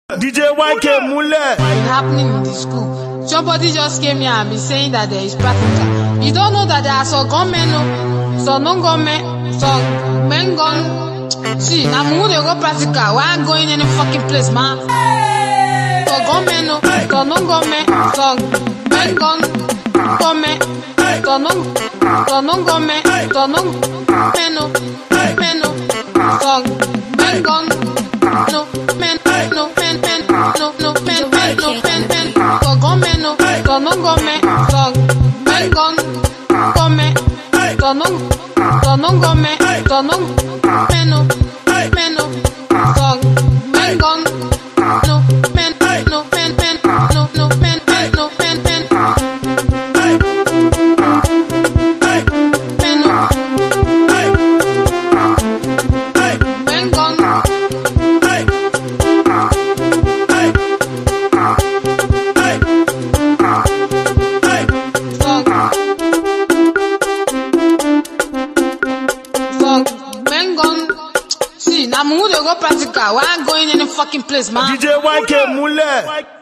DJ YK Mule. Happening in the school. Somebody just came here and be saying that there is practical. You don't know that there are some gunmen, some non-gunmen, some men gun. See, now who they go practical? Why I'm going any fucking place, man? Some gunmen, some non-gunmen, some men gun, gunmen, some non-gunmen, some non-men, some men gun, no men, no men, no men, no men, so gunmen, so non-gunmen, so men gun, gunmen, so non-gunmen, so non-men, so men gun, no men, no men, no men, no men. See, now who they go practical? Why I'm going any fucking place, man? DJ YK Mule.